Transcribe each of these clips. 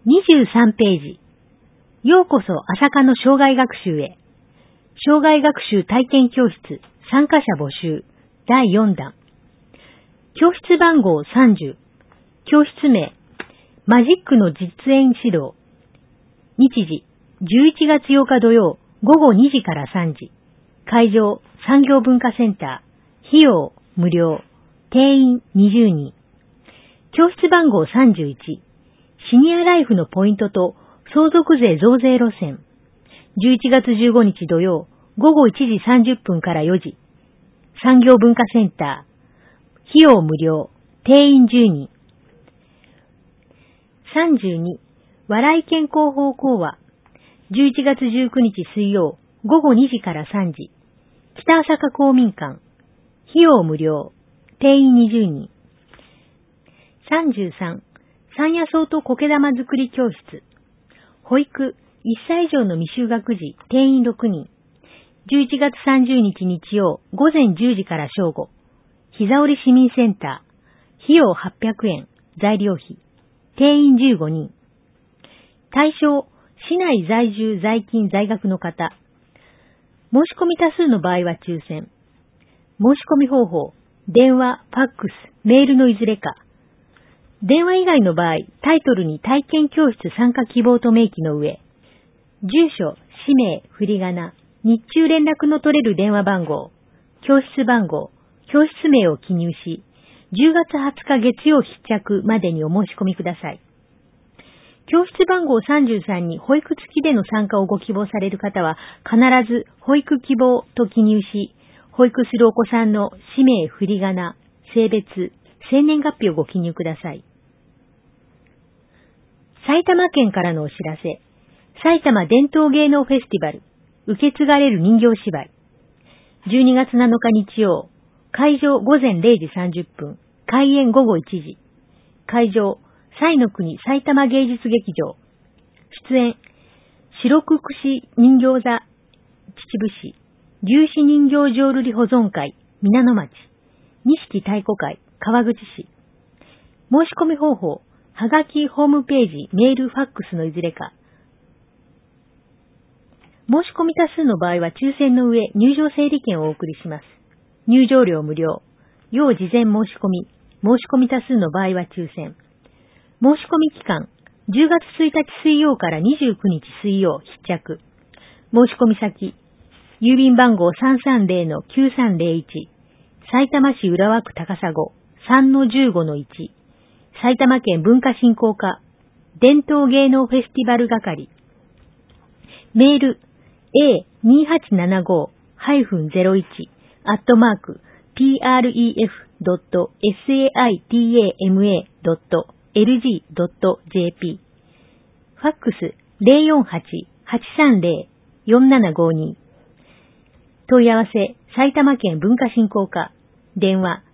23ページ。ようこそ朝霞の障害学習へ。障害学習体験教室参加者募集第4弾。教室番号30。教室名、マジックの実演指導。日時、11月8日土曜午後2時から3時。会場、産業文化センター。費用、無料。定員20人。教室番号31。シニアライフのポイントと相続税増税路線。11月15日土曜午後1時30分から4時。産業文化センター。費用無料。定員10人。32、笑い健康法講話。11月19日水曜、午後2時から3時。北朝霞公民館。費用無料。定員20人。33、山野草と苔玉作り教室。保育、1歳以上の未就学児、定員6人。11月30日日曜、午前10時から正午。膝折市民センター。費用800円。材料費。定員15人。対象、市内在住在勤在学の方。申し込み多数の場合は抽選。申し込み方法、電話、ファックス、メールのいずれか。電話以外の場合、タイトルに体験教室参加希望と明記の上、住所、氏名、振り仮名、日中連絡の取れる電話番号、教室番号、教室名を記入し、10月20日月曜必着までにお申し込みください。教室番号33に保育付きでの参加をご希望される方は、必ず保育希望と記入し、保育するお子さんの氏名、振り仮名、性別、生年月日をご記入ください。埼玉県からのお知らせ。埼玉伝統芸能フェスティバル、受け継がれる人形芝居。12月7日日曜、会場午前0時30分、開演午後1時。会場、彩の国埼玉芸術劇場。出演、白く串人形座、秩父市、粒子人形浄瑠璃保存会、皆野町、錦太鼓会、川口市。申し込み方法、はがき、ホームページ、メール、ファックスのいずれか。申し込み多数の場合は抽選の上、入場整理券をお送りします。入場料無料。要事前申し込み。申し込み多数の場合は抽選。申し込み期間、10月1日水曜から29日水曜必着。申し込み先、郵便番号 330-9301、埼玉市浦和区高砂 3-15-1、埼玉県文化振興課、伝統芸能フェスティバル係。メール、pref.saitama.lg.jp。ファックス 048-830-4752。問い合わせ、埼玉県文化振興課。電話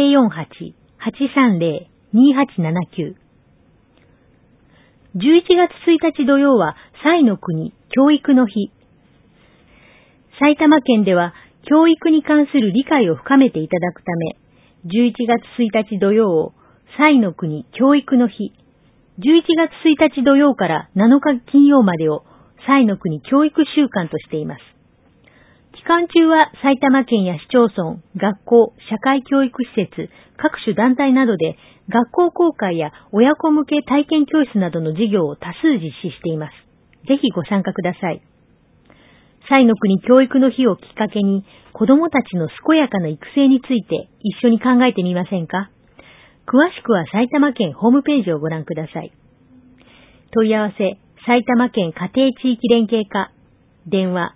048-830-2879。11月1日土曜は、彩の国教育の日。埼玉県では、教育に関する理解を深めていただくため、11月1日土曜を、彩の国教育の日。11月1日土曜から7日金曜までを、彩の国教育週間としています。期間中は埼玉県や市町村、学校、社会教育施設、各種団体などで学校公開や親子向け体験教室などの事業を多数実施しています。ぜひご参加ください。彩の国教育の日をきっかけに子どもたちの健やかな育成について一緒に考えてみませんか？詳しくは埼玉県ホームページをご覧ください。問い合わせ、埼玉県家庭地域連携課。電話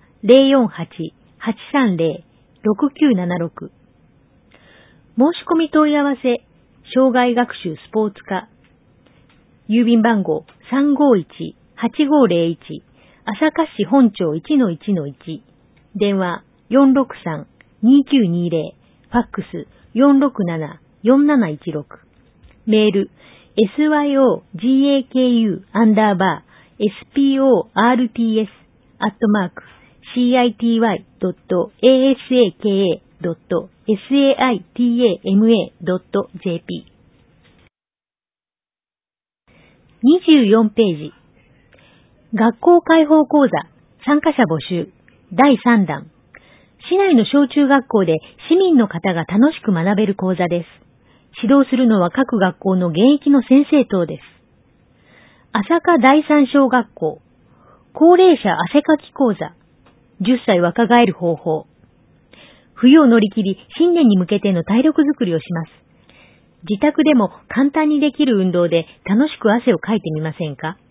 048-830-6976。申し込み問い合わせ、障害学習スポーツ課。郵便番号 351-8501。朝霞市本町 1-1-1。電話 463-2920。ファックス 467-4716。メール syogaku_sports@city.asaka.saitama.jp。 24ページ。学校開放講座、参加者募集、第3弾。市内の小中学校で市民の方が楽しく学べる講座です。指導するのは各学校の現役の先生等です。朝霞第三小学校、高齢者汗かき講座、10歳若返る方法。冬を乗り切り、新年に向けての体力づくりをします。自宅でも簡単にできる運動で楽しく汗をかいてみませんか？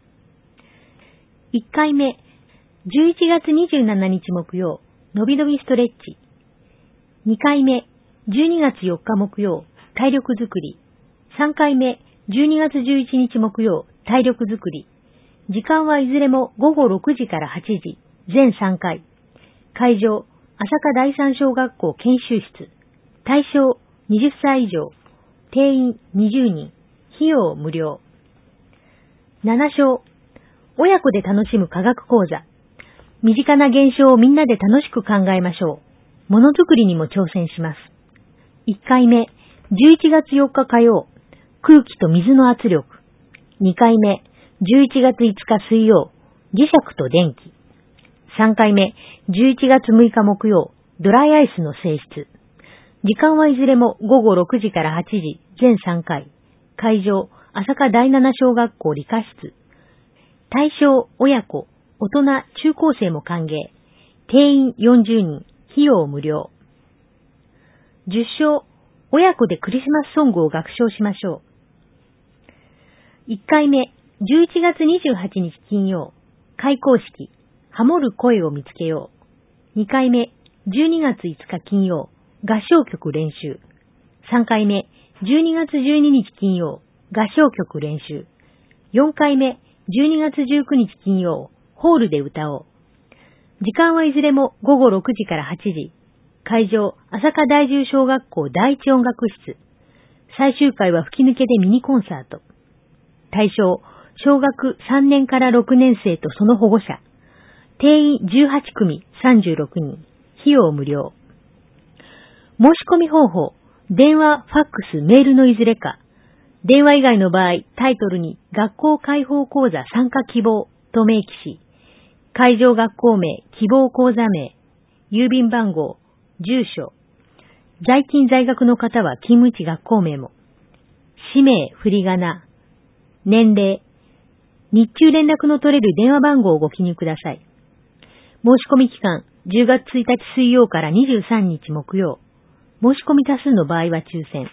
1 回目、11月27日木曜、のびのびストレッチ。2回目、12月4日木曜、体力づくり。3回目、12月11日木曜、体力づくり。時間はいずれも午後6時から8時、全3回。会場、朝霞第三小学校研修室。対象、20歳以上。定員20人。費用無料。7章、親子で楽しむ科学講座。身近な現象をみんなで楽しく考えましょう。ものづくりにも挑戦します。1回目、11月4日火曜、空気と水の圧力。2回目、11月5日水曜、磁石と電気。3回目、11月6日木曜、ドライアイスの性質。時間はいずれも午後6時から8時、全3回。会場、朝霞第七小学校理科室。対象、親子、大人、中高生も歓迎。定員40人、費用無料。10章、親子でクリスマスソングを学唱しましょう。1回目、11月28日金曜、開講式、ハモる声を見つけよう。2回目、12月5日金曜、合唱曲練習。3回目、12月12日金曜、合唱曲練習。4回目、12月19日金曜、ホールで歌おう。時間はいずれも午後6時から8時。会場、朝霞第10小学校第一音楽室。最終回は吹き抜けでミニコンサート。対象、小学3年から6年生とその保護者。定員18組36人。費用無料。申し込み方法、電話、ファックス、メールのいずれか。電話以外の場合、タイトルに学校開放講座参加希望と明記し、会場学校名、希望講座名、郵便番号、住所、在勤在学の方は勤務地学校名も、氏名、振り仮名、年齢、日中連絡の取れる電話番号をご記入ください。申し込み期間、10月1日水曜から23日木曜。申し込み多数の場合は抽選。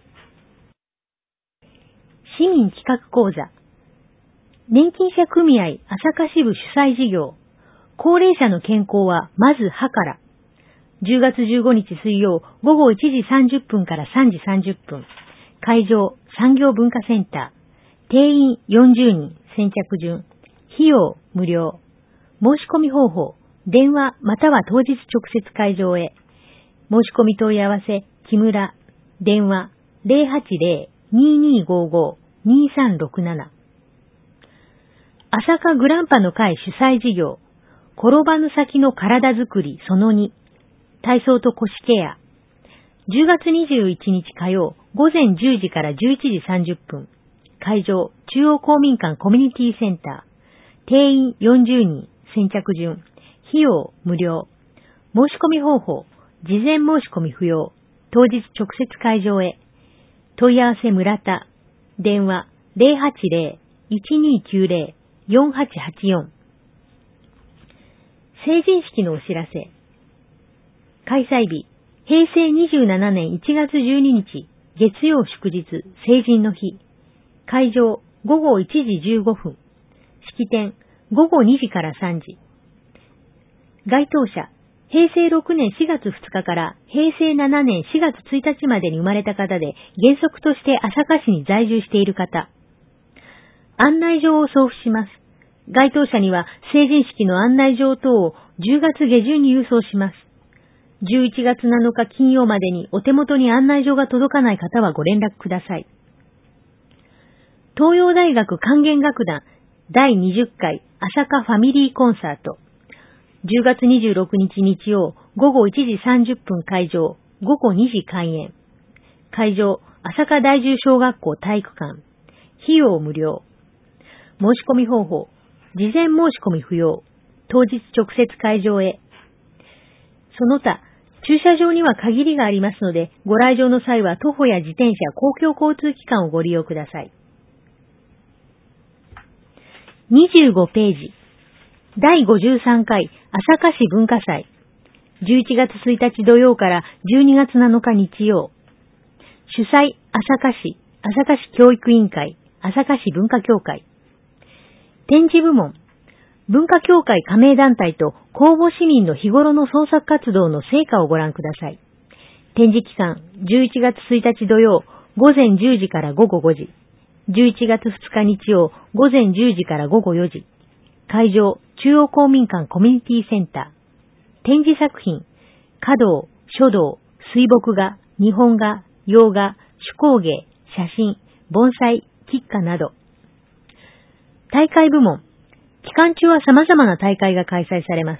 市民企画講座。年金者組合朝霞支部主催事業。高齢者の健康はまず歯から。10月15日水曜午後1時30分から3時30分。会場産業文化センター。定員40人。先着順。費用無料。申し込み方法。電話または当日直接会場へ。申し込み問い合わせ、木村。電話080-2255-2367。朝霞グランパの会主催事業。転ばぬ先の体づくりその2。体操と腰ケア。10月21日火曜、午前10時から11時30分。会場、中央公民館コミュニティセンター。定員40人。先着順。費用無料。申し込み方法。事前申し込み不要。当日直接会場へ。問い合わせ村田。電話080-1290-4884。成人式のお知らせ。開催日。平成27年1月12日。月曜祝日。成人の日。会場。午後1時15分。式典。午後2時から3時。該当者。平成6年4月2日から平成7年4月1日までに生まれた方で、原則として朝霞市に在住している方。案内状を送付します。該当者には成人式の案内状等を10月下旬に郵送します。11月7日金曜までにお手元に案内状が届かない方はご連絡ください。東洋大学管弦楽団第20回朝霞ファミリーコンサート。10月26日日曜午後1時30分会場、午後2時開演。会場、朝霞第10小学校体育館。費用無料。 申し込み方法。事前申し込み不要。当日直接会場へ。その他、駐車場には限りがありますので、ご来場の際は徒歩や自転車、公共交通機関をご利用ください。25ページ。第53回朝霞市文化祭。11月1日土曜から12月7日日曜。主催、朝霞市教育委員会、朝霞市文化協会。展示部門。文化協会加盟団体と公募市民の日頃の創作活動の成果をご覧ください。展示期間、11月1日土曜、午前10時から午後5時。11月2日日曜、午前10時から午後4時。会場、中央公民館コミュニティセンター。展示作品、華道、書道、水墨画、日本画、洋画、手工芸、写真、盆栽、喫茶など。大会部門。期間中は様々な大会が開催されます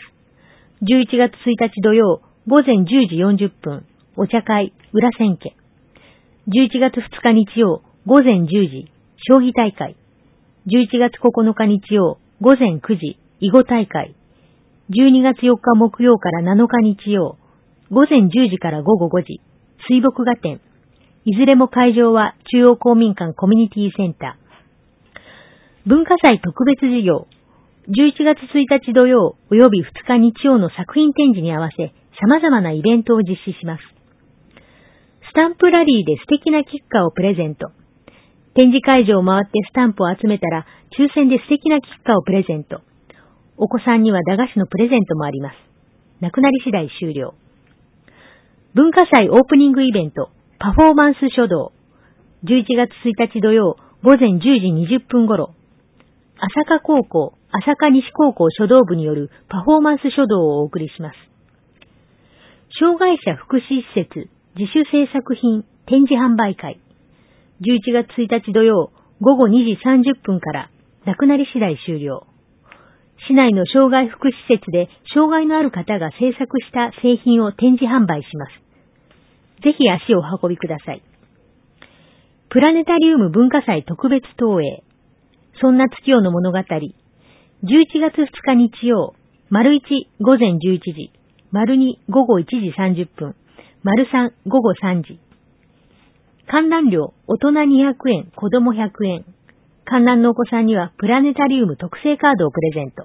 。11月1日土曜、午前10時40分、お茶会、裏千家。11月2日日曜、午前10時、将棋大会。11月9日日曜、午前9時、囲碁大会。12月4日木曜から7日日曜、午前10時から午後5時、水墨画展。いずれも会場は中央公民館コミュニティセンター。文化祭特別事業。11月1日土曜及び2日日曜の作品展示に合わせ様々なイベントを実施します。スタンプラリーで素敵なキッカーをプレゼント。展示会場を回ってスタンプを集めたら抽選で素敵なキッカーをプレゼント。お子さんには駄菓子のプレゼントもあります。なくなり次第終了。文化祭オープニングイベントパフォーマンス書道。11月1日土曜午前10時20分頃。朝霞高校、朝霞西高校書道部によるパフォーマンス書道をお送りします。障害者福祉施設自主制作品展示販売会。11月1日土曜午後2時30分からなくなり次第終了。市内の障害福祉施設で障害のある方が制作した製品を展示販売します。ぜひ足をお運びください。プラネタリウム文化祭特別投影。そんな月夜の物語。11月2日日曜、丸1午前11時、丸2午後1時30分、丸3午後3時。観覧料、大人200円、子供100円。観覧のお子さんにはプラネタリウム特製カードをプレゼント。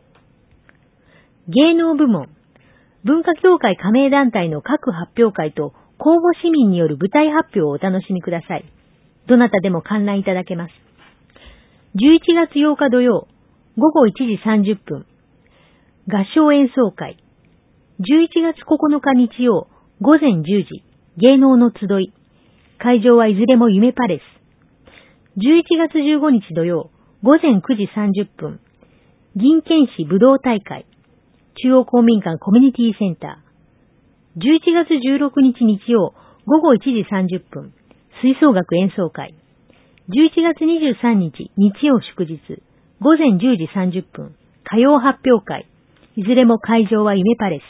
芸能部門。文化協会加盟団体の各発表会と公募市民による舞台発表をお楽しみください。どなたでも観覧いただけます。11月8日土曜、午後1時30分、合唱演奏会。11月9日日曜、午前10時、芸能の集い。会場はいずれも夢パレス。11月15日土曜、午前9時30分、銀剣士武道大会。中央公民館コミュニティセンター。11月16日日曜、午後1時30分、吹奏楽演奏会。11月23日日曜祝日、午前10時30分、歌謡発表会。いずれも会場は夢パレス。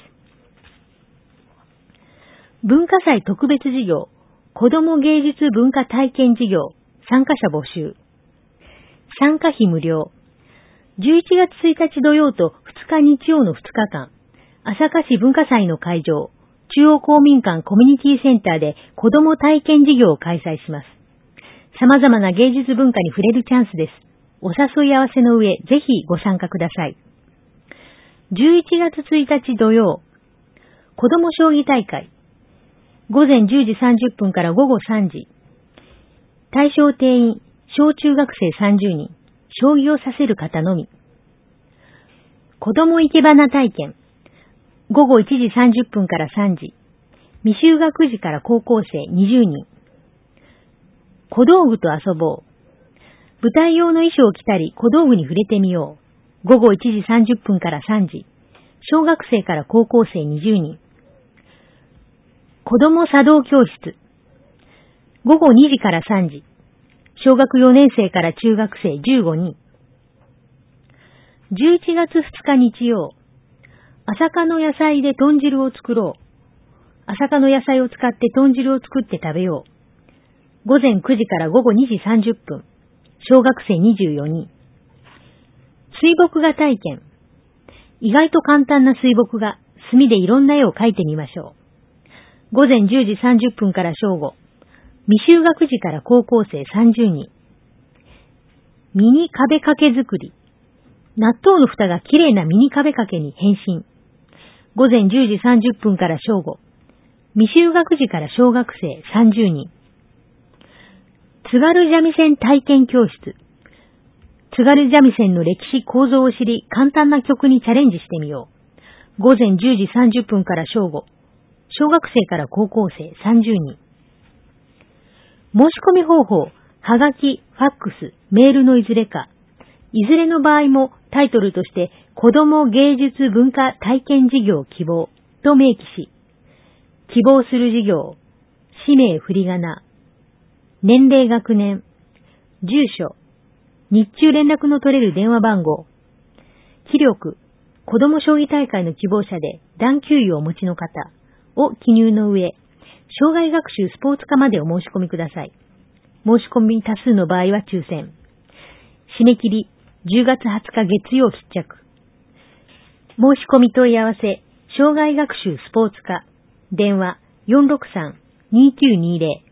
文化祭特別事業、子ども芸術文化体験事業、参加者募集。参加費無料。11月1日土曜と2日日曜の2日間、朝霞市文化祭の会場、中央公民館コミュニティセンターで子ども体験事業を開催します。様々な芸術文化に触れるチャンスです。お誘い合わせの上、ぜひご参加ください。11月1日土曜、子ども将棋大会。午前10時30分から午後3時。対象定員、小中学生30人。将棋を指せる方のみ。子ども生け花体験。午後1時30分から3時。未就学児から高校生20人。小道具と遊ぼう。舞台用の衣装を着たり小道具に触れてみよう。午後1時30分から3時。小学生から高校生20人。子供茶道教室。午後2時から3時。小学4年生から中学生15人。11月2日日曜。朝霞の野菜で豚汁を作ろう。朝霞の野菜を使って豚汁を作って食べよう。午前9時から午後2時30分。小学生24人。 水墨画体験。意外と簡単な水墨画、墨でいろんな絵を描いてみましょう。午前10時30分から正午。未就学児から高校生30人。ミニ壁掛け作り。納豆の蓋がきれいなミニ壁掛けに変身。午前10時30分から正午。未就学児から小学生30人。津軽三味線体験教室。津軽三味線の歴史構造を知り、簡単な曲にチャレンジしてみよう。午前10時30分から正午。小学生から高校生30人。申し込み方法、はがき、ファックス、メールのいずれか。いずれの場合もタイトルとして子ども芸術文化体験事業希望と明記し、希望する事業、氏名振り仮名、年齢学年、住所、日中連絡の取れる電話番号、記録、子ども将棋大会の希望者で段級位をお持ちの方を記入の上、障害学習スポーツ科までお申し込みください。申し込み多数の場合は抽選。締め切り10月20日月曜必着。申し込み問い合わせ、障害学習スポーツ科、電話463-2920